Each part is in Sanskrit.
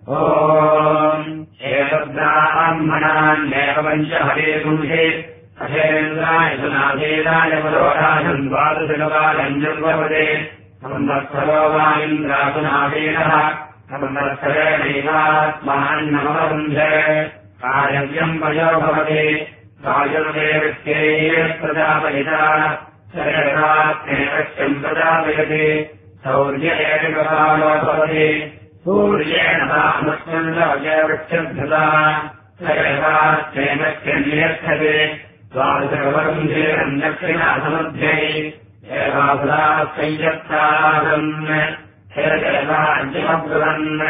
एतद्ब्राह्मणान्येव पञ्चहरे गुंहे अथेन्द्राय सुनाथेराय पुरोराजन् द्वादशकपालञ्जुर्वपदे संवत्सरो वा इन्द्रासुनाथेनः संवत्सरेणैवात्मान्नमवरुन्धे कार्यव्यम् वयो भवति वायुर्देवस्यै प्रजापयिता शरणात्मेकश्यम् प्रजापयति सौर्य एककालो भवति सूर्येण तामस्कन्दवृक्षद्धता शरणात्मेकश्यन्यर्थते द्वादशकवरुन्धेरम् दक्षिणासमध्यै एवासुरा संयत्तासन् हेरजयवाज्यमब्रुवन्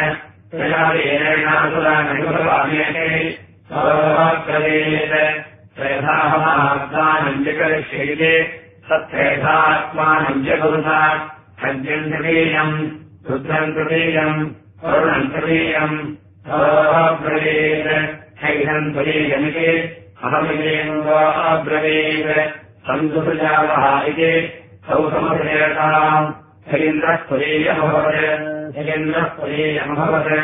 प्रजापयेनासुरानयुगवामेते सौरभ्रवेत् त्रयथाहमात्मानम् जकरिष्यैते सत्रेधात्मानम् जगुरुता खड्यम् तृतीयम् रुद्रम् तृतीयम् वरुणम् तृतीयम् सौरभ्रवेत् हैनम् तृतीयमिति अहमिदेन्द्रो अब्रवीत् सन्तुजावः इति सौसमभेताम् हरीन्द्रः तुरीयमभवत् हरीन्द्रः तुरीयमभवत्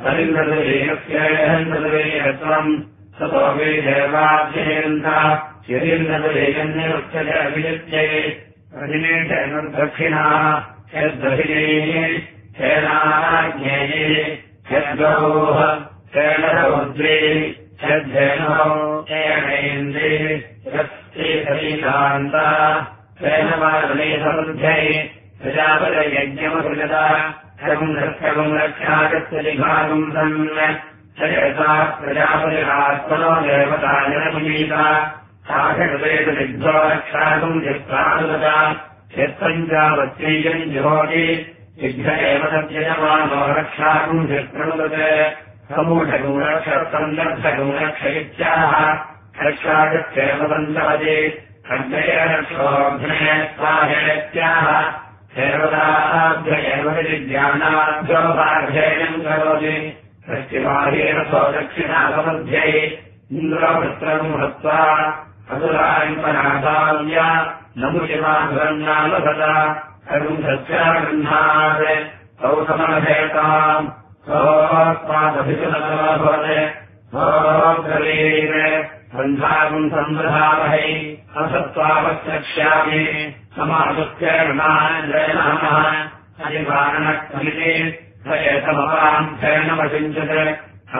हरीन्द्रतुरीयस्येन्द्रतुरीयत्वम् ततो वै देवाभ्येन्द्र यदीन्द्रतुरीयन्यवृक्षते अभिजित्यै रजनीशनुर्दक्षिणा यद्दहिने हेनाज्ञेये यद्गौः हेणरौद्रे यद्धेनौ हेणेन्द्रे यस्त्रीसरीकान्ता हेनवारुणे समृद्ध्यै प्रजापतयज्ञमसृजता हरम् रक्षागत्यलिभागम् सन् शयसा प्रजापतिरात्मनो देवता जनपुनीता साक्षवेदलिग्धो रक्षाकम् चित्रानुगता यत्पञ्चावत्यैकम् जुहोति विघ्न एव सत्यजमानो रक्षाकम् चित्रनुगते समूढगुणक्षसन्दर्भगुणक्ष इत्याह रक्षागत्येव सन्दवति खड्गय रक्षोघ्ने स्वाहेत्याह देवताभ्येव विज्ञानाभ्यो भार्येयम् करोति पश्चिमाहेन सो दक्षिणासमध्यै इन्द्रवृत्रम् हत्वा असुरायम्पनाथाव्य नमुषिमाधुरन्नालभता करुम् सत्यागृह्णात् तौ समभेताम् सोऽस्मादभिषुनभवत् सोऽब्रवीत् बन्धागुम् सम्बधामहै असत्त्वावश्यक्ष्यामि समादुःखेर्णाञ्जयनामः हरिवारणक्वमिति स एतमपाम् फेनमशिञ्चत्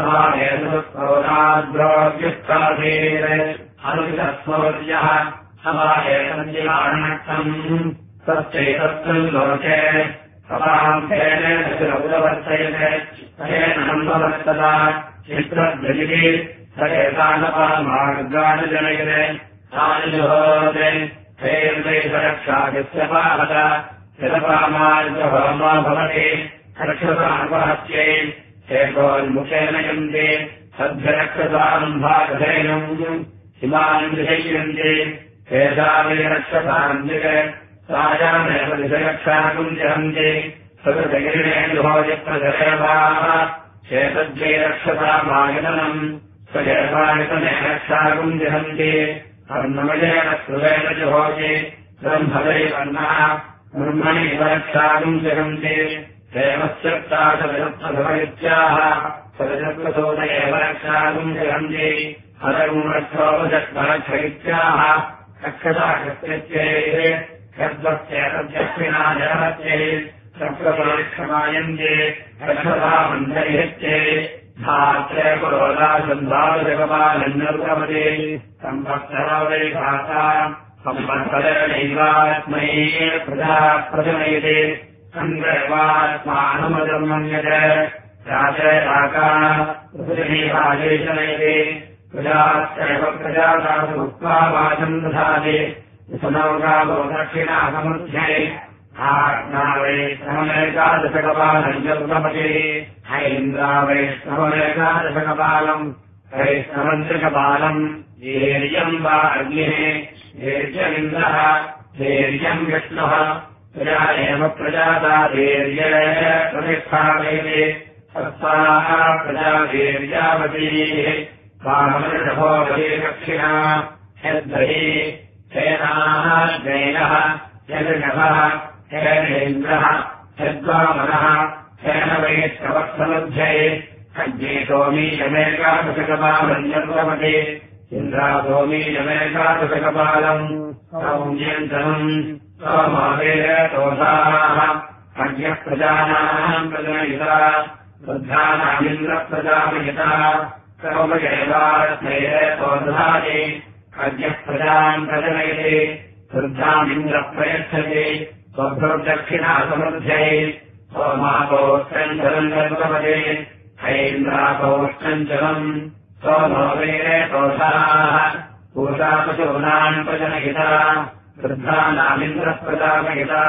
समादेशुक्रोधाद्रोग्युत्ताधीर् अनुविधस्मौर्यः समादेशञ्जिवारणक्तम् तच्चैतत्तम् लोके सपाम् फेनेन शिरौदवर्तयत् तेन नम्बवर्तता चित्रद्वजिति स एतानपामार्गानुजनयत् तानुजुहोते हेर्देशरक्षागस्य पाहत शिरपामार्गहोमो भवति रक्षसानुपहत्यै हेकोन्मुखेन यन्ति सद्भ्यरक्षसाम्भागधेनुम् हिमान् विषयन्ति हेषामे रक्षसान्दिक सायामेव दिशरक्षाकुम् जहन्ति सकृतगिरिणेन्दुभोजप्रजरेवाः शेतद्वे रक्षसामायतनम् स्वजयपायतने रक्षाकुम् जहन्ति कर्ममजेन स्रुवेण जुहोति ब्रह्मदैवन्नः ब्रह्मणैव रक्षाकुम् जहन्ति देवश्चक्ताशविरुद्धभवत्याः सदशप्रसोद एव रक्षाकुम् जहन्ति हरम् रक्षोपचक्मरक्षयित्याः रक्षसाकृत्यैः यद्वस्येतद्यस्मिना जगवत्यै सप्रपरिक्षमायन्ते रक्षसामन्त्रयित्यै धात्रे पुरोदासन्धाजगपालन्यर्गवते संवत्सरो वै भाता संवत्सरेणैवात्मै प्रजा प्रजनयते सङ्गैवात्मानुमदम् मन्यते राजराका पृथिवीराजेशनयते प्रजाश्चैव प्रजादासु उक्त्वा वाचम् दधाति सुनौगावो दक्षिणासमुद्ध्यै आत्मावैष्णवमेकादशकपालम् हैन्द्रावैष्णवमेकादशकपालम् वैष्णवन्त्रिकपालम् धैर्यम् वा अग्निः धैर्यमिन्द्रः धैर्यम् विष्णुः प्रजा एव प्रजाता धैर्ये प्रतिष्ठापयते सत्ताः प्रजा धैर्यावतीः वामनभोवती दक्षिणा यद्धि सेनाः जैनः यज्ञः हेनेन्द्रः यद्वामनः हेन वैष्णवत्समध्यै अग्नेशोमीयमेकादशकपालन्यर्वपति इन्द्रासोमीयमेकादशकपालम् सौम्यन्तनम् सोमावेदोषाः अज्ञः प्रजानाम् प्रजनयिता वृद्धानामिन्द्रप्रजापयिता सर्वगेवास्मेदोधाति अज्ञः प्रजाम् प्रजनयति वृद्धामिन्द्रप्रयच्छति स्वभ्रुर्दक्षिणा समृद्ध्यै सोमापोष्टञ्चलम् गर्भवति हैन्द्रापोष्टञ्चलम् सोमो वेदोषाः पूषापशूनाम् प्रजनयिता वृद्धानामिन्द्रप्रजापयिता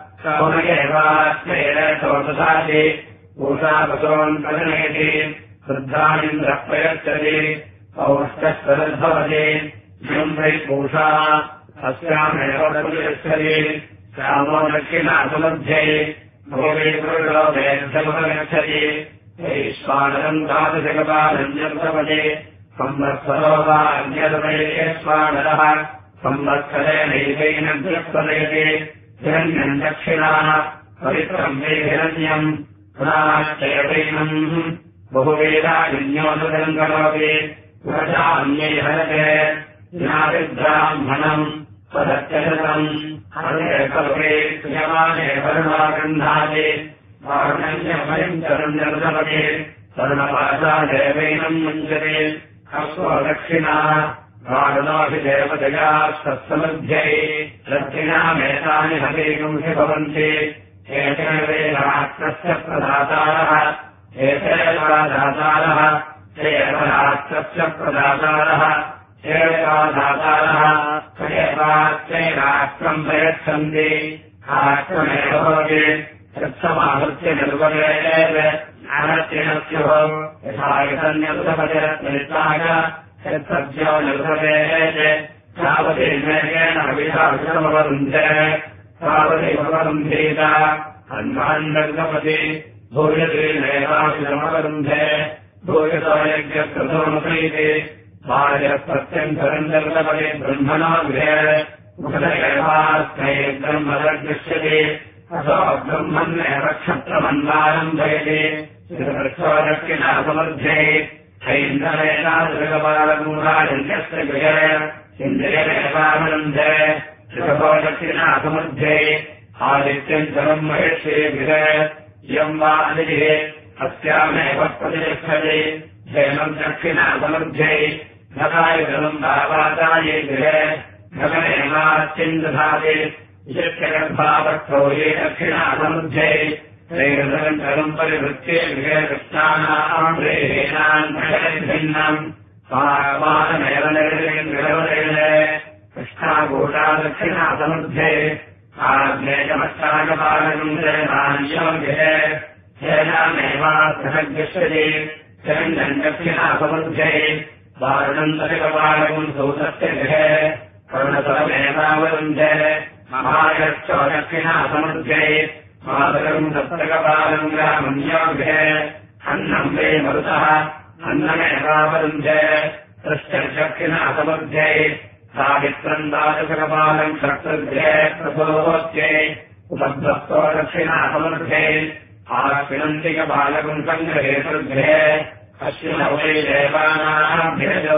सोमयेवास्मेदोषाति पूषापशून् प्रजनयति वृद्धामिन्द्रः प्रयच्छति पौष्टस्तद्भवति वै पूषा अस्यामेव प्रतिष्ठति श्यामो दक्षिणा समृद्ध्यै भोगेभ्यमुपगच्छति वैश्वानरम् द्वादशकपालन्यर्भवति संवत्सरो वा अन्यतमैश्वानरः संवत्सरेणैकैनभ्यस्पदयति हिरण्यम् दक्षिणाः पवित्रम् वै हिरण्यम् पुराश्चैनम् बहुवेदान्योऽनुदम् करोति पुरजान्यै हरते ज्ञातिब्राह्मणम् स्वदत्यशतम् हरे क्रियमाणे वर्णागन्धाति वार्णन्यमयम् निर्धवति स्वर्णपाशादेवैनम् मुञ्चते हस्वो दक्षिणा वारुणाभिदेवतया सत्समृद्ध्यै दक्षिणामेतानि हवेगुंसि भवन्ति एते वेदात्रस्य प्रदातारः एते दातारः ते राष्ट्रस्य प्रदातारः दातारः ते राष्ट्रम् प्रयच्छन्ति राष्ट्रमेव भवति तत्समाहृत्य निर्वरेण अनत्यनस्युः यथा यतन्यर्धपतिरत्नितायो निर्धवेः तावदेवेन अभिधाविषमवरुन्धे तावदेववरुन्धीत अन्वान्नर्धपति भूयतेनैवाभिषमवरुन्धे भूयतो यज्ञकृतोऽनुप्रीति बाल्यप्रत्यन्तरन्तर्गपति ब्रह्मणो गृहे मुखदेवास्मै ब्रह्मदर्दृश्यते असो ब्रह्मन्नेव क्षत्रमन्वारम्भयति श्रीवृक्षो दक्षिणा समृद्ध्यै हैन्द्रवेनादृगपालगूढायन्यस्य गृहे इन्द्रियमेवावरुन्धे ऋषभो दक्षिणा समृद्ध्यै आदित्यम् जलम् महेश्वे गृहे इयम् वा अदिः अस्यामेव प्रतिष्ठति धेनम् दक्षिणा समृद्ध्यै घटायुजलम् भावादाये गृहे घटनेवाच्चिन्दधाति विशिष्टगर्भावक्षो ये दक्षिणा समृद्ध्यै त्रैर्धनम् परिवृत्ये गृहे कृष्णानाम् भिन्नम् पावानमेव निर्गृहवरेणे कृष्णागूढा दक्षिणा समृद्ध्यै आग्नेयमष्टाकपालकम् जयमान्यो गृहे हेनामेवार्थगृह्यते शरण्यम् दक्षिणा समृद्ध्यै वारुणम् दशकपालकम् सौतस्य गृहे कर्णतरमेवावरुन्धे महायश्चो दक्षिणा समृद्ध्यै मातरम् सप्तकपालम् ग्रामन्यो गृहे अन्नम् वे मरुतः अन्नमेवावरुन्धे तृष्टदक्षिणा समृद्ध्यै सावित्रम् द्वादशकपालम् षट्गृहे प्रभोत्यै उपध्वस्तो दक्षिणा समृद्ध्यै आश्विनन्तिकपालकम् सङ्ग्रहेतुर्गृहे अश्विनौ वै देवानाभ्यजौ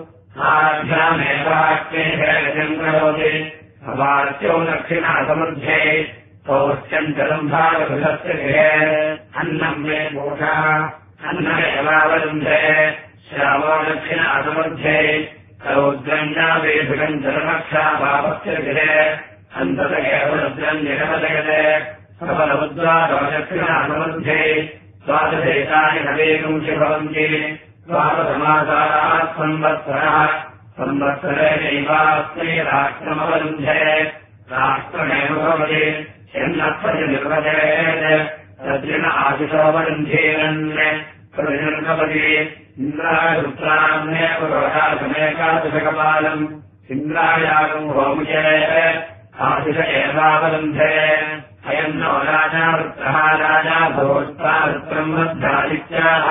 आभ्यामेवाग्नेभेदम् करोति अवाच्यौ दक्षिणा समृद्ध्यै पौष्यञ्चलम् भागभृतस्य गृहे अन्नम् मे पूषा अन्नमेवावरुन्धे श्यामो दक्षिणा समृद्ध्यै रौद्रञ्जावेभिगम् जलमक्षा भावस्य गृहे अन्तत एव रुद्रम् निरवदयते सबलमुद्वादो दक्षिणा समृद्ध्यै द्वादशेतानि हवेगुंसि भवन्ति द्वादशमासाः संवत्सरः संवत्सरेणैवास्मै राष्ट्रमवरुन्धे राष्ट्रमेव भवति यन्नत्वति निर्वचेत् तद्रिण आशिषोऽवरुन्धेरन् प्रतिनिर्भवति इन्द्रायरुद्रान्ये पुरोधासमेकादशकपालम् इन्द्रायागम् होमुचे आशिष एवावरुन्धे अयम् नो राजा वृत्रः राजा भोक्ता वृत्रम् वृद्धादित्याः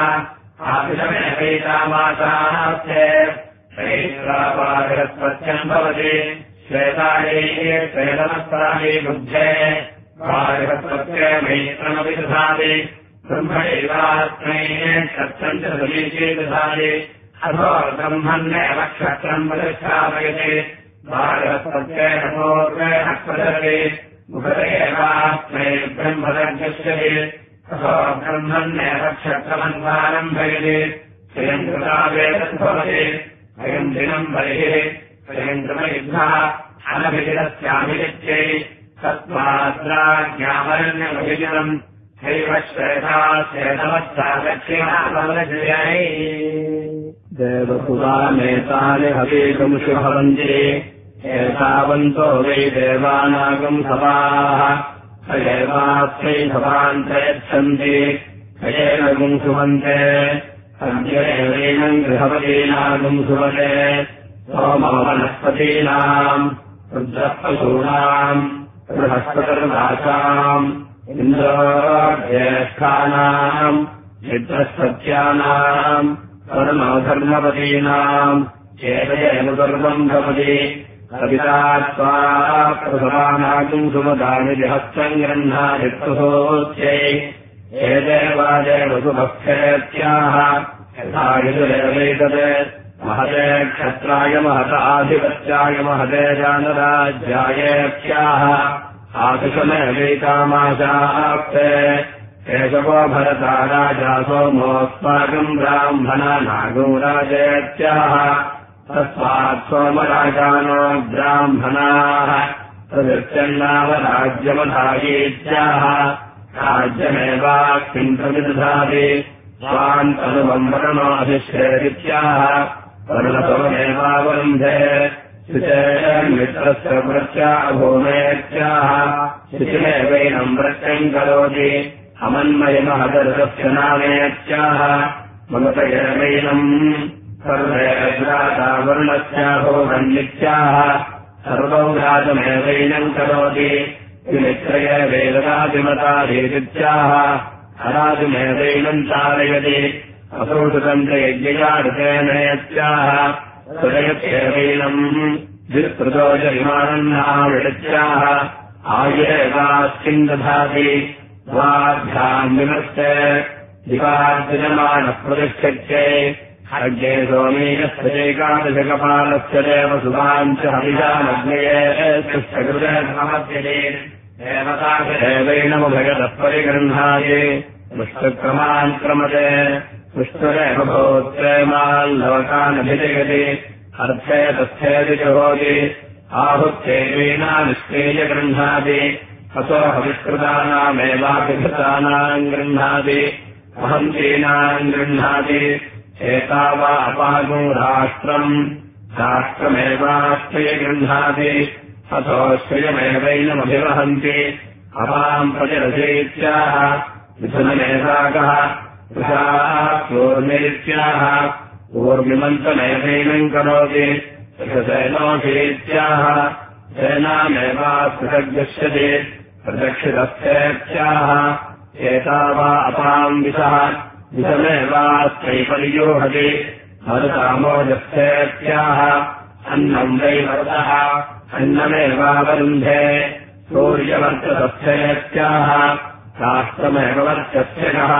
आशिषमेवैतामासास्ते श्रेष्ठापारस्पत्यम् भवति श्वेतायैः श्वेतमस्तायै बुद्धे पारस्पत्ये मैत्रमपि दधाति ब्रह्मैवास्मै क्षत्रम् च समीचे दधाति अथो ब्रह्मण्येव क्षत्रम् प्रतिष्ठापयते भारतस्तेन पूर्वेण प्रदते मुखदेवास्मै ब्रह्मदर्शयते अथो ब्रह्मण्येव क्षत्रमन्वारम्भयते स्वयम् कृता वेदद्भवति अयम् दिनम् बलिः स्वयम् कृतयुद्धः अनभिजितस्याभिजित्यै तस्माद्राज्ञामरण्यमभिजितम् हैव श्वेता श्वेतवत्सा दक्षिणामलजयै देवसुरामेतानि हवीगंषु भवन्ति एतावन्तो वै देवानागम् सभाः स एवास्मै सभान् प्रयच्छन्ति हयेन गुंसुवन्ते अद्यैवैनम् गृहपतीनागम् सुवते सोमो वनस्पतीनाम् रुद्रपशूनाम् बृहस्पतिर्वासाम् इन्द्रोज्येष्ठानाम् चित्रसत्यानाम् कर्मो धर्मपतीनाम् चेतयेन गर्वम् भवति कविता त्वा प्रसवानागम् सुमदानि हस्तम् गृह्णादित्वसोच्यै एदेवादेवसुभक्षेत्याः यथा यजुरेवैतत् महते क्षत्राय महत आधिपत्याय महते जानराज्यायेत्याः आशुषमेवैकामाशाप्ते केशवो भरता राजा सोमोऽस्माकम् ब्राह्मणानागो राजेत्याः तस्मात् सोमराजानो ब्राह्मणाः तदृत्यन्नावराज्यमधायीत्याह राज्यमेवास्मिन् प्रविदधाति स्वान् तनुवम्बरमाधिश्रेदित्याह वर्णसोमेवावरुन्धे शुचेर्मित्रस्य वृत्या भूमेत्याह शुचिमेवैनम् वृत्यम् करोति अमन्मयमहदर्शस्य नामेत्याह ममतयैनम् सर्वे अग्राता वर्णस्य भूमन्नित्याह सर्वौ राजमेवैनम् करोति विमित्रये वेदराजिमताधीत्याह अराजमेवैनम् चालयति असौषुतम् च यज्ञयाऋतेनेत्याह सुरयत्येवैनम् विस्तृतोजरिमानन्नाविडत्याह आयुरेवास्मिन् दधाति द्वाभ्याम् विमर्शे दिवार्जनमानः प्रतिष्ठत्यै अग्ने सोमीयस्यैकादशकपालस्य देवसुधाम् च हविषामग्नये कृष्णकृते समर्प्यते देवताभैनमुभयतः परिगृह्णाति पुष्पक्रमान् क्रमते पुष्परेव भोत्रेमाल्लवकानभिजयति अर्थे तस्थेति च भवति आहुत्यैवेनानिष्क्रिय गृह्णाति असो हविष्कृतानामेवाभिभृतानाम् गृह्णाति महन्तीनाम् गृह्णाति एतावा अपागो राष्ट्रम् राष्ट्रमेवाश्रय गृह्णाति अथो श्रियमेवैनमभिवहन्ति अपाम् प्रतिरचयित्याह मिथुनमेधाकः वृषाः कूर्मित्याह ऊर्मिमन्तमेवैनम् करोति वृषसेनोषीत्याह सेनामेवास्पृशग्दश्यति प्रदक्षितस्थेत्याह एतावा अपाम् विषः विषमेवास्त्रैपर्योहति मरुतामोजस्थेत्याह अन्नम् वै मरुतः अन्नमेवावरुन्धे सूर्यवर्चतस्थेत्याह राष्ट्रमेव वर्चस्यकः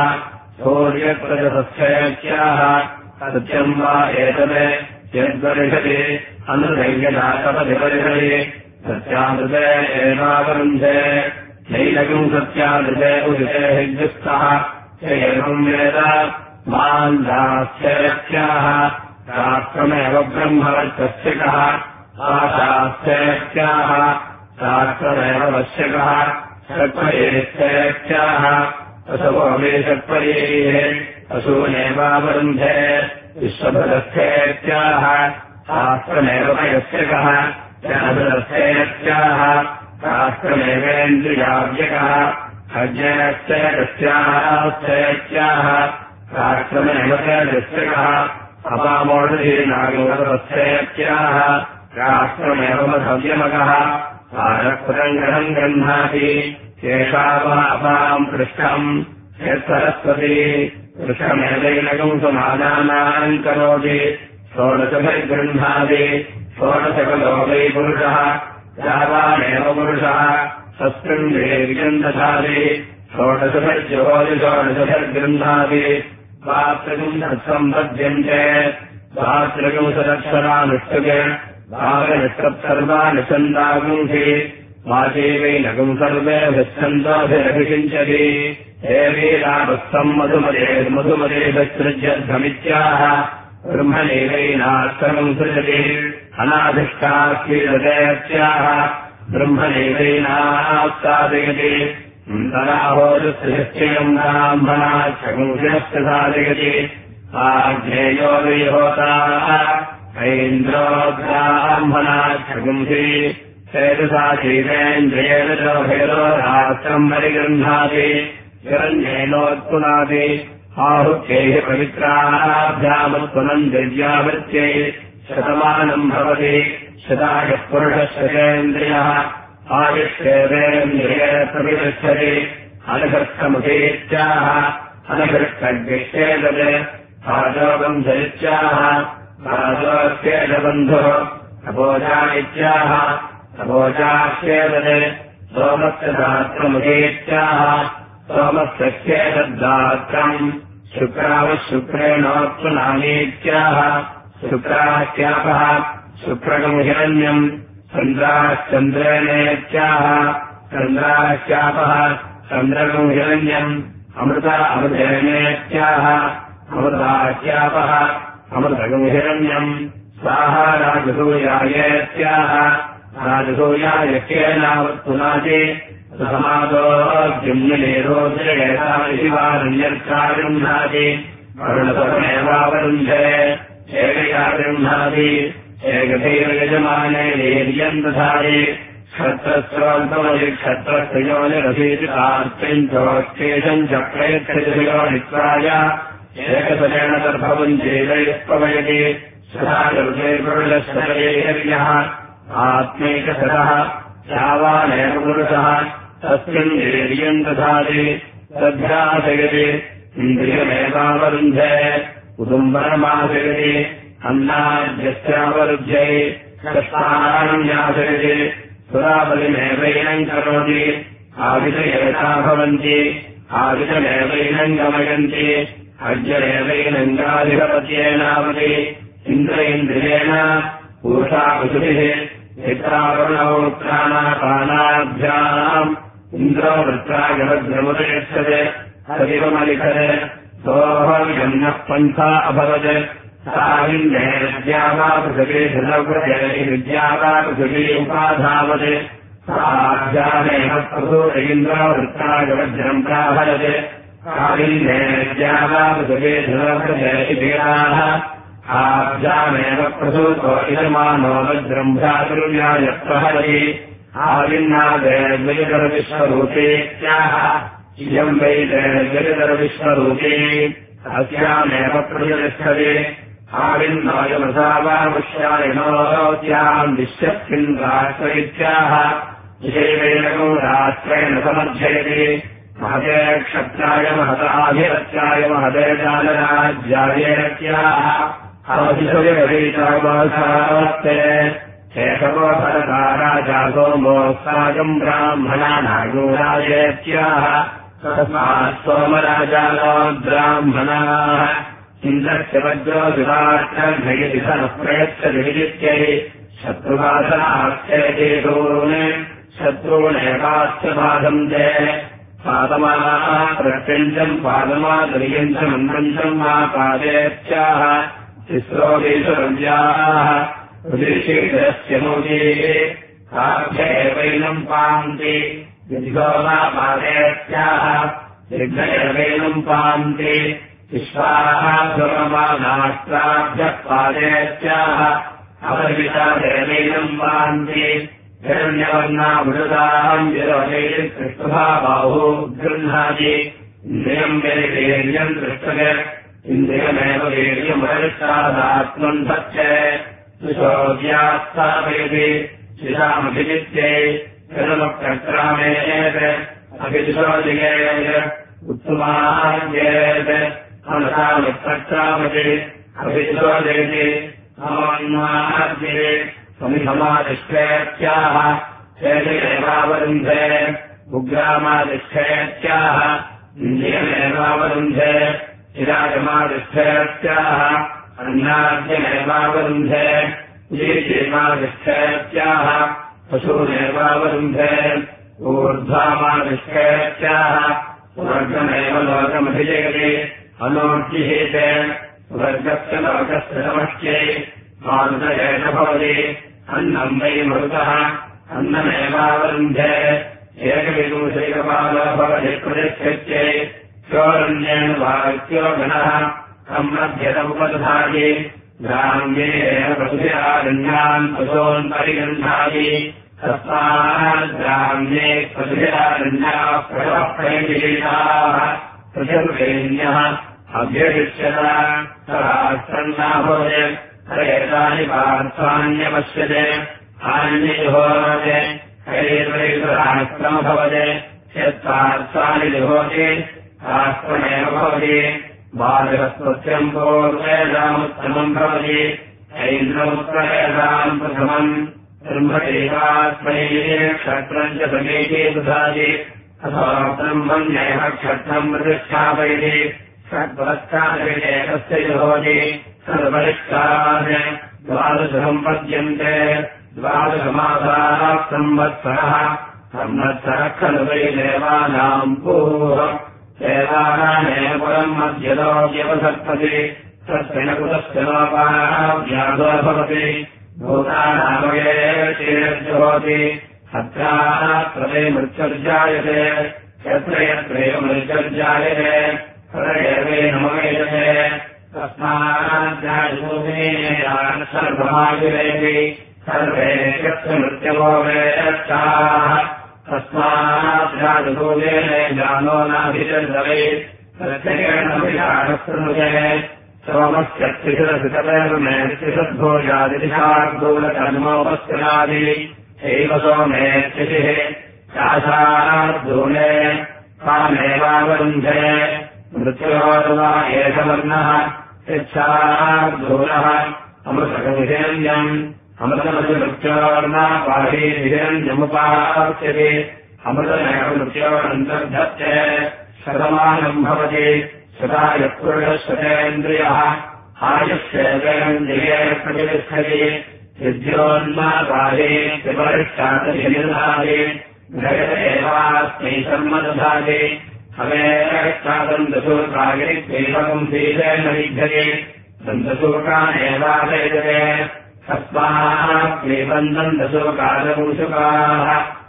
सूर्यप्रजतस्थेत्याह सत्यम् वा एतदे यद्वर्षति अनुदैर्यदातपदिपरिषति सत्यामृते एवावरुन्धे नैलकम् सत्यामृते उदिते हिग्युस्तः एवम् वेद माम् दास्यत्याह राष्ट्रमेव ब्रह्मवर्चस्यकः आशास्यत्याह राष्ट्रमेव वश्यकः षट्परेत्याह असवो मे षट्परेः असूनेवावरुन्धे विश्वभरस्थेत्याह शास्त्रमेव मयस्यकः जनभरस्थेत्याह शास्त्रमेवेन्द्रियाव्यकः अज्ञयश्चयस्याः राष्ट्रमेव तेजस्यकः अपामोषधीनागोरस्थेत्याह राष्ट्रमेव मधव्यमकः भारकृतम् ग्रहम् गृह्णाति एषा वा अपाम् पृष्ठम् यत्सरस्वती पृष्ठमेवैनकम् समानानाम् करोति षोडशभिर्गृह्णाति षोडशकलो वै पुरुषः यावानेव पुरुषः तस्मिन् वीर्यम् दधाति षोडशोडशगृह्णाति सम्पद्यन्ते भातृगुंसदक्षरानुष्टुके भागनिष्टर्वाणि छन्दागुंसि वाचैवैनगुं सर्वे गच्छन्तोऽभिरभिषिञ्चति हे वीरावत्सम् मधुमते दत्सृज्यध्वमित्याह ब्रह्मणैवैनाश्रमम् सृजति अनाधिष्ठास्वीरतेत्याह ब्रह्मणैवैनास्तादयति तदाहोदृष्टियम् ब्राह्मणाक्षगुंसिनश्च साधयति आज्ञेयो विहोता ऐन्द्रो ब्राह्मणाक्षगुंसि चेतसा चैतेन्द्रियेण च भेदोराष्ट्रम् परिगृह्णाति हिरण्येनोत्पुनाति आहुत्यैः पवित्राभ्यामुत्पुनम् दिव्यावृत्यै शतमानम् भवति शतायः पुरुषशतेन्द्रियः आयुष्येवेन्द्रिये प्रतिष्ठति अनघर्षमुखीत्याह अनघर्षग्निश्चेदते राजोबन्धरित्याह राजोस्येदबन्धुः अपोजा इत्याह अपोजाश्चेदते सोमस्य दात्रमुखीत्याह सोमस्येतद्दात्रम् शुक्रावः शुक्रेणोत्पुनामीत्याह शुक्रास्यापः शुक्रकम् हिरण्यम् चन्द्राश्चन्द्रेणेत्याह चन्द्रास्यापः चन्द्रकम् हिरण्यम् अमृता अमृतेनेत्याह अमृतास्यापः अमृतकम् हिरण्यम् स्वाहा राजसूयायेत्याह राजसूयायकेनावत्पुनाति समादोऽग्निरोधयेतानिवारण्यर्चागृह्णाति वरुणसमेवावरुन्धे एकया गृह्णाति एकधैर्यजमाने वीर्यम् दधाति क्षत्रस्रोन्तमयि क्षत्रस्योनिरसीतितार्त्यञ्चोक्षेषम् च प्रयच्छयोनित्वाय एकसरेण दर्भवम् चेदयस्पवयति सदागर्भैर्पुरुषशतैर्यः आत्मैकशतः यावानेव पुरुषः तस्मिन् वीर्यम् दधाति तद्ध्यासयति इन्द्रियमेवावरुन्धे कुटुम्बरमासयति अन्नाद्यस्यावरुद्ध्यै कष्टारण्यासयति सुराबलिमेवैनम् करोति आविषयेता भवन्ति आविषमेवैनम् गमयन्ति अज्यमेवैनम् गाधिपत्येनावति इन्द्रेन्द्रियेण पूषा पशुभिः चित्रावरणौ प्राणापानाभ्याम् इन्द्रो वृत्रागवद्रमुदयच्छते सदिवमलिखते सोऽहम् पन्था अभवत् साविन्दे विद्यावापृथिवी विद्यावापृथिवी उपाधावत् साभ्यामेव प्रसूरयिन्द्रो वृत्रागवज्रम् प्राहरत् साविन्दे विद्यावापृथिवी धृतवृजयिभिराः आभ्यामेव प्रसूतो इदमानो वज्रम् भ्रातुर्याय प्रहरति आविन्नादे द्वयधरविश्वरूपेत्याह इयम् वैदे द्वयधरविश्वरूपे अस्यामेव प्रतिष्ठते आविन्नायमसावामुष्यायणोत्याम् विश्वस्मिन् राष्ट्रैत्याह विषयैनगो राष्ट्रेण समर्थयति महते क्षत्राय महताभिरत्याय महते जानराज्यायेत्याह अवधिषयवैतावासास्ते शेषवो भरता राजा सोमोऽस्तागम् ब्राह्मणानागोराजेत्याह तस्मात् सोमराजानो ब्राह्मणाः इन्द्रस्य वज्रो विराट्टर्घयति धनः प्रयच्छति विदित्यै शत्रुवासनार्थेतून् शत्रूणेवास्य बाधन्ते पादमाः प्रत्यञ्चम् पादमादर्यञ्चमन्त्रञ्चम् मा पादेत्याह तिस्रोदेशरव्याः ऋषिरस्य मोदीः साभ्यैवैनम् पान्ति विद्गो मा पादेत्याह दिग्गैवैनम् पान्ति विश्वाः सुरमानाष्ट्राभ्यः पादेत्याह अवर्वितादेवैनम् पान्ति हिरण्यवर्णामृताम् विरोधैर्कृष्टभा बाहू गृह्णाति इन्द्रियम् वीर्यम् दृष्टते इन्द्रियमेव वीर्यमरिष्टादात्मन् भक्ते सुशोद्यास्थापयति शिशामभिजित्यै हिरमप्रक्रामेत् अभिदिशोदियेत् उत्तमाद्येत् अनसामिप्रक्रामति अभिदिशोदयति अमन्वाद्ये समिधमादिष्टेत्याह चेदेवावरुन्धे उग्रामादिष्ठेत्याह इन्द्रियमेवावरुन्धे चिरागमादिष्ठेत्याह अन्नाद्यमेवावरुन्धे जीमादिष्ठेत्याह पशूनेवावरुन्धे ऊर्ध्वामादिष्ठेत्याह वर्गमेव लोकमभिजयते अनोर्जिहीते वर्गस्य लोकस्य समष्ट्यै मारुतयेन भवति अन्नम् वै मरुतः अन्नमेवावरुन्धे एकविदूषैकपालो भवति प्रतिष्ठित्यै चोरण्येन वाक्यो गणः सम्मध्यतमुपदधाति ग्राम्येन पशुभिरारण्यान् पशून् परिगृह्णाति तस्माद्ग्राम्ये पशुभिरारण्याः पशवः परिगृहीताः पृथिव्येन्यः अभ्यशिष्यत राष्ट्रन्ना भवति हरेतानि पार्थान्यपश्यते आन्यजुहोते हरेर्वैराष्ट्रम् भवति यत्पार्थानि जुहोति राष्ट्रमेव भवति बालकस्पत्यम् पूर्वेदामुत्तमम् भवति ऐन्द्रमुत्तरेदाम् प्रथमम् ब्रह्मदेवात्मै क्षत्रम् च समेते ददाति अथवा ब्रह्मण्येव क्षत्रम् प्रतिष्ठापयति षड्वरस्कारेकस्य जुहोति सर्वरिष्ठाः द्वादशसम्पद्यन्ते द्वादशमासाः संवत्सरः संवत्सरः खलु वै देवानाम् पूः देवानामेव पुरम् मध्यतो व्यवसर्पति तस्य न कुतस्य लोपाः व्याधो भवति भूतानामयेर्जुहोति अत्रात्रये मृत्युर्जायते यत्र यत्रैव मृत्युर्जायते तदेवेनमवेदते तस्माद् सर्वमायुरेति सर्वे यत्र मृत्यवो वेत्ताः तस्माद्राजसूर्येण जानो नाभिचर्दवे प्रत्ययेणभिषाणस्तृणुते सोमस्य त्रिशुरसितवेर्मे त्रिषद्भोजादिशार्दूलकर्मोपस्थिरादि एव सोमे त्रिशिः शाशार्दूले कामेवावरुन्धे मृत्योर्वा एष वर्णः शिक्षार्दूलः अमृतकविषेन्द्यम् अमृतमृत्योर्ना पाहीनिषेन्द्यमुपास्यते अमृतमेव मृत्योरन्तर्धत्ते शतमानम् भवति शतायुःपुरुषश्वतेन्द्रियः आयुष्येन्द्रिये प्रतिष्ठति विद्योन्मापाहे त्रिपरिष्ठातभिनिदधाति जगदेवास्मै शर्म दधाति हवेष्टादम् दशूकागिरिद्वैवकम् शीलेन विद्यते दन्तशूकानेवादयते तस्मात्क्लीबन्दम् दशूकादपुंशुकाः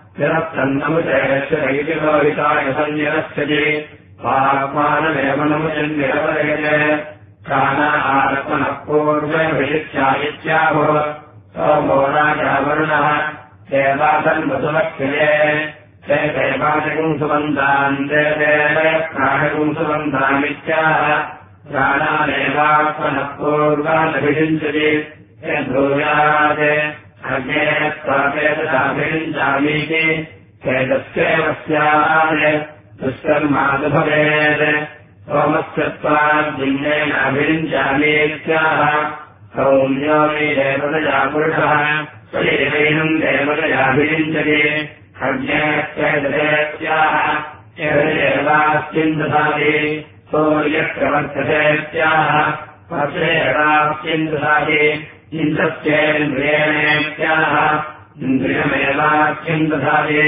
निरस्तन्नमुचैश्वरैतिलोहिताय संनिरस्यति पाक्मानमेव नमुचन्निरवदयते प्राणात्मनः पूर्वविशिष्या इत्याहुः सोमो राजावर्णः देवासन् वसुलक्षये ते दैवाचकम् सुबन्धान् देवे प्राणकम् सुबन्धामित्याह प्राणानेवात्मनः पूर्वानभिषिञ्चति यद्भूयात् अग्ने स्वापेतसाभिषिञ्चामीति चेतस्यैव स्यात् दुष्कर्मादु भवेत् सोमस्य त्वाद्दिन्नेन अभिषिञ्चामीत्याह सौम्यो मे देवतया पुरुषः स्वदेवैनम् देवतयाभिषिञ्चति अग्नेत्येत्याह एवास्मिन्दधाति सूर्यः प्रवर्ततेत्याह वर्षेवास्मिन्दधाति इन्द्रस्येन्द्रियेणेत्याह इन्द्रियमेवास्मिन्दधाति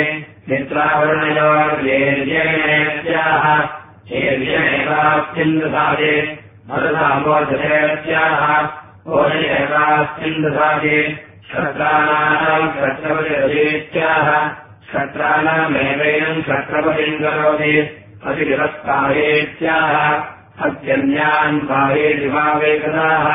निद्रावर्णयोर्येर्येणेत्याह एर्यमेवास्मिन्दधाति मरुदामोदतेत्याह ओषयेवास्मिन्दधाति क्षत्राणाम् क्षत्रपतिरधीत्याह क्षत्राणामेवैनम् क्षत्रपतिम् करोति अतिविरस्ताहेत्याह अत्यन्यान् पाहेति मा वेकदाः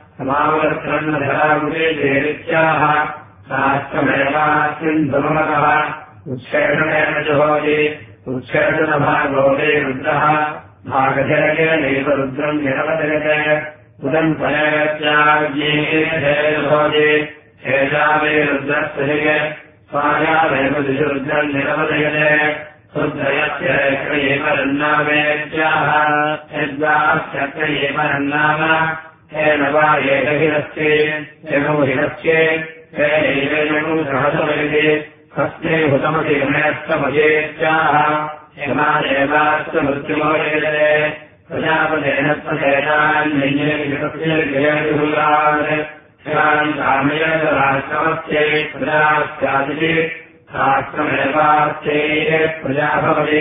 समावर्तन्नधरावृतेरित्याह शास्त्रमेवास्मिन् धर्मतः उत्क्षेषणेन जुहोति उत्क्षेषणभागो वे रुद्रः भागधेयेनैव रुद्रम् निरवदयते उदन्तयत्याज्ञेभवति एषा वे रुद्रस्य स्वायामेव दिशुरुद्रम् निरवदयते रुद्रयस्यैकयेवरन्नामेत्याह यद्वास्यत्रयेवरन्नाम हेन वा एकहिरस्ये जगौ हिरस्ये हेनैवेनौ सहसवयति हस्ते हुतमतिमेस्तमजेत्याह यमादेवास्तु मृत्युमोदे प्रजापतेन प्रजापतेन प्रजास्यादिति शास्त्रमेवास्ते प्रजा भवति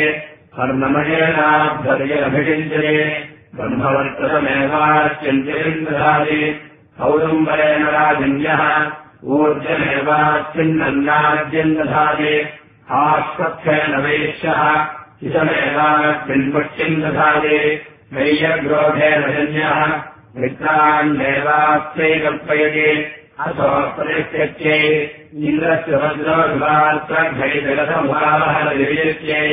कर्ममयेनाभ्यभिषिञ्चते ब्रह्मवर्तसमेवाश्चिन्तिन्दधाति औदुम्बरेण राजन्यः ऊर्जमेवाश्चिन्नन्नाद्यम् दधाति आस्वत्थेन वैश्यः इदमेवास्मिन्पुष्टिम् दधाति वैयग्रोधेन जन्यः मित्रान्नेवास्मै कल्पयति अथो प्रतिष्ठ्यै इन्द्रस्य वज्रोद्वार्त्रघैजगतमुखावहरविवेच्यै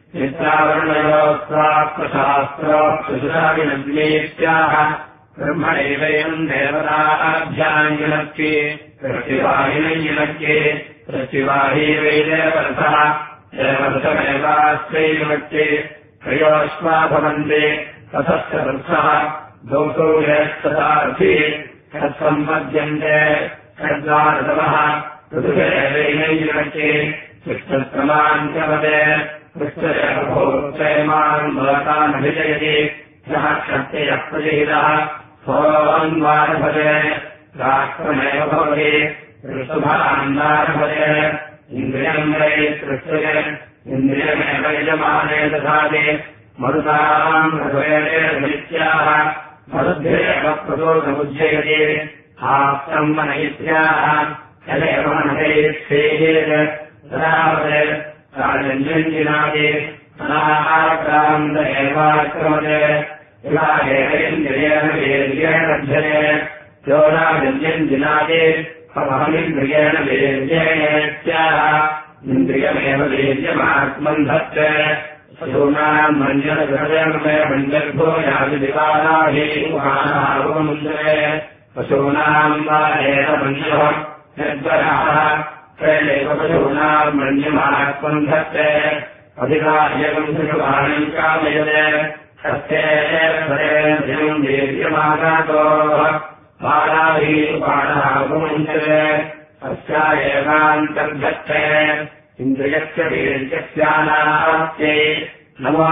मित्रावर्णयोस्वाप्रशास्त्रोक्षुषाविनग्नेत्याह ब्रह्मणैवयम् देवताभ्याञ्जनक्ये प्रतिवाहिनञ्जनक्ये प्रतिवाही वै देवरथः देवरथमेवास्मै जनक्ये त्रयोश्वा भवन्ति ततश्च वृक्षः दोषो यस्तथार्थी तत्सम्पद्यन्ते तद्वारतवः ऋतुषेवैनैजनक्ये कृष्णक्रमाञ्चपदे कृष्णेवभूक्षयमान् भवतानभिजयति यः क्षत्रियः प्रजिहितः सोऽन्वारभते राष्ट्रमेव भवति ऋतुभान्वारभते इन्द्रियम् वै कृष्णये इन्द्रियमेव यजमाने दधाति मरुताम् हृदयेत्याह मरुद्भिरेव प्रदोषमुज्जयति आप्तम् मनयित्याह यदेव मनयेत्सेः तदावते राजन्यञ्जिनादि अनाक्रान्त एवाक्रमते इवाहेन्द्रियेण वीर्येण लभ्यते यो राजन्यञ्जिनादि अहमिन्द्रियेण वीर्येणेत्याह इन्द्रियमेव वीर्यमात्मन् धत्ते पशूनाम् मञ्जनगृहमे मण्डर्भूयादिवानाभिमुन्द्रे पशूनाम् वा एव मञ्जः निर्भराः त्रैलेव पशूनाम् मन्यमात्मन् धत्ते अधिकार्यकम् शिशुवाणम् कामयते सत्येन्द्रियम् वीर्यमानातोः बालाभिमुपाणामुञ्चते अस्या एवान्तर्धत्ते इन्द्रियस्य वीर्यस्यानास्यै नमो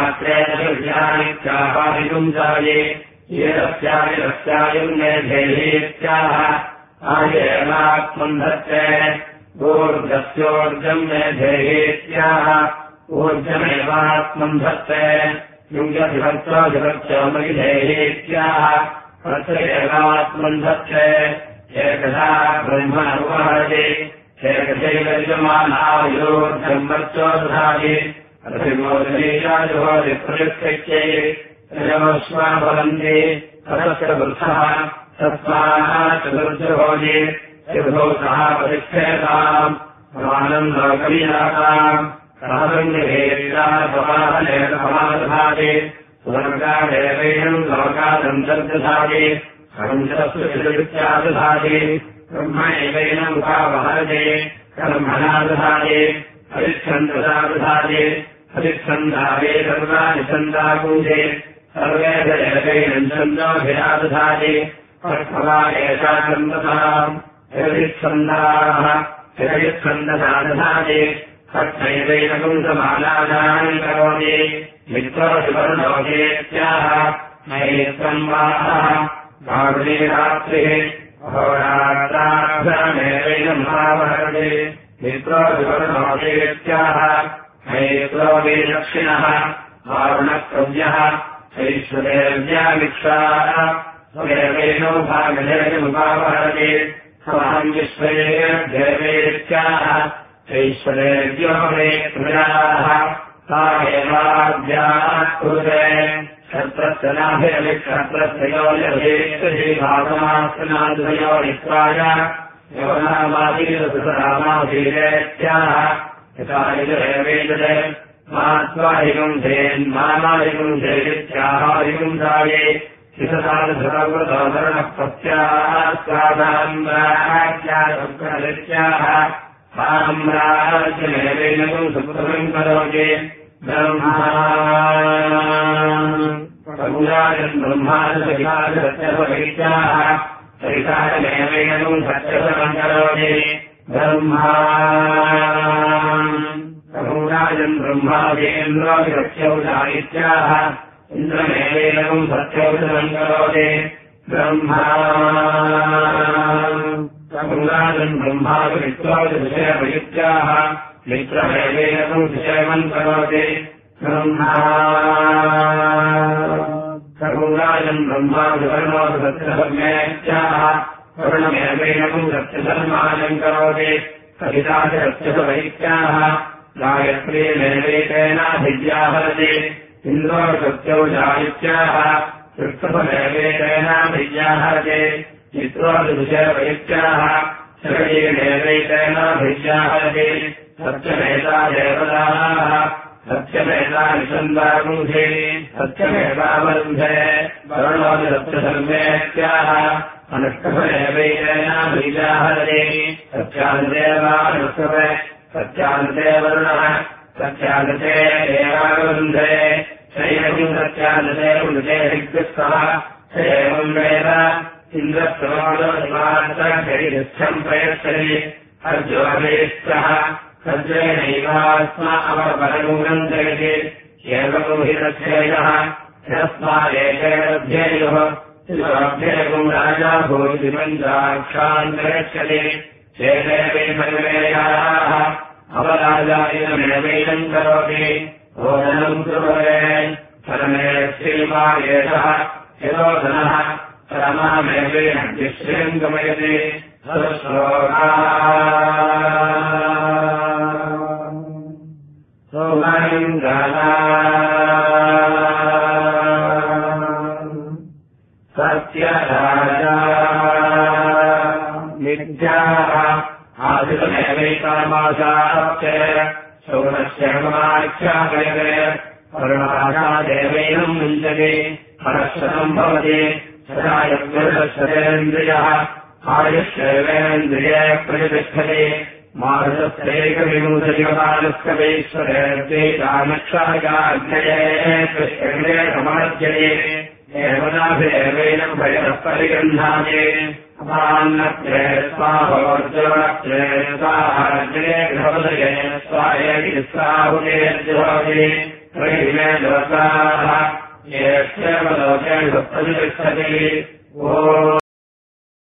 मात्रेणविज्ञानित्याहादिपुंसाये येरस्यायम् मेधेहीत्याह आयेनात्मन् धत्ते ऊर्जस्योर्जम् मेधेहीत्याह ऊर्जमेवात्मन् धत्ते युञ्जविभक्तोऽधिभक्तोमविधेहीत्याह तत्रैवात्मन् धत्ते एकदा ब्रह्मणमुपहरति एकदैवयजमानायोर्जम् वर्चो दधाति रथिमोदनीयाजुहोदिप्रयुक्तैक्यै रजोश्वा भवन्ति ततस्य वृक्षः तस्मात् चतुर्जुहोदि युधौ सः प्रतिष्ठेताम् प्रमाणम् लोकवीराताम् सहसङ्गहेतासमाहनेन समादधाति स्वर्गादेवैनम् लोकादन्तर्दधाति सहंसस्वित्यादधाति ब्रह्मैवैनम् उपावहरति कर्मणा दधाति हरिच्छन्दसा दधाति हरिच्छन्दावे सर्वाणि छन्दाकुञ्जे सर्वे देवैनम् छन्दोभिरा दधाति पक्ववा एषा छन्दसाम् हरिच्छन्दाः हरिच्छन्दसा दधाति तत्नैवैनकुंसमालानानि करोति मित्रोऽधिवर्णोकेत्याह नैत्रम् वाहः कारुणीरात्रिः अहोरात्राभ्यामेवैनमावहरति मित्रोऽधिवर्णोकेत्याह नैत्रो विलक्षिणः वारुणक्रव्यः ऐश्वरेव्यामिक्षाः स्वदेवैनो भागधेयमुपावहरति समहम् विश्वे देवेत्याह ऐश्वरेभ्यो मे प्रजाः सा एवाद्याः कुरुते क्षत्रस्य नाभिरविक्षत्रस्ययोनिर्भेश्रीभागमास्तनाद्वयो नित्वाय योनामादीरसुतरामाधीरेत्याह यथा यजुरेवेजते मात्वाहिकम् धेन्मानाहिकम् धेत्याहाहिकंसाये हितसाधुसर्वतोधरणः प्रत्यास्वादाम्राज्याः साम्राज्यमेवेनकम् सुकृतम् करोति ब्रह्माजम् ब्रह्माजसहिताः सहितामेवेनकम् सत्यसमम् करोति ब्रह्मा राजन् ब्रह्मादेन्द्रोऽभिरक्षौषादित्याः इन्द्रमेवेदम् सत्यौषधम् करोति ब्रह्मा राजन् ब्रह्माविमित्रोऽविषयप्रयुक्त्याः मित्रमेवेदम् विषयमम् करोति ब्रह्मा राजन् ब्रह्माविवर्णोऽसत्यधर्मेत्याः वर्णमेवेदम् सत्यधर्मानम् करोति सविता च सत्यसवैत्याः गायत्रीमेवेतेनाभिज्ञाहरति इन्द्रो सत्यौषादित्याः कृष्णफलेवेतेनाभिज्ञाहरति चित्रोऽविषयप्रयुक्त्याः शरीरेवेतेनाभिज्ञाहरति सत्यमेता देवताः सत्यमेता निषन्दागुंसे सत्यमेतावरुन्धे वर्णोऽसत्यधर्मेत्याः अनुष्ठफलेवेतेनाभिज्ञाहरति सत्यान्देवानुष्ठवे सत्यान्ते वर्णः सत्यान्ते एवावरुन्धे शैलम् सत्यान्ते वृते हिग्रस्तः स एवम् वेद इन्द्रस्तमादशरीरस्थम् प्रयच्छति अर्जुनवेस्तः सर्जेनैवास्मा अवपरगुणम् जगति एवम् हि तच्छेदः यस्मादेकेरध्येयोः अभ्येगुम् राजा भूति पञ्चाक्षान् प्रयच्छति शेषे सर्वेयाः अवराजायमेवैनम् करोति भोजनम् कुर्वते फलमे श्रीमा एषः यदोधनः परमामेवेन विश्रियम् गमयति सोमम् गाना सत्यराजा मिथ्याः आदितमेवैकामाशाप्ते शौनश्चर्माख्याकयते करुणाशादेवैनम् मुञ्चति परश्रतम् भवति सदायशतेन्द्रियः आयुष्येवेन्द्रिये प्रतिष्ठति मारुतस्त्रैकविंशतिवतानुष्कवेश्वरेर्देशानक्षायाग्नये कृष्णे समाज्यते एवदाभिरेवैनम् भयः परिगृह्णाति अपान्नत्रे स्वाभवर्जोनत्रे स्वाहाग्ने गृहोदये स्वायैः स्वाहुतेर्जुहोति त्रयिमे लोकाः येष्वेव लोकेषु प्रतिष्ठति ओ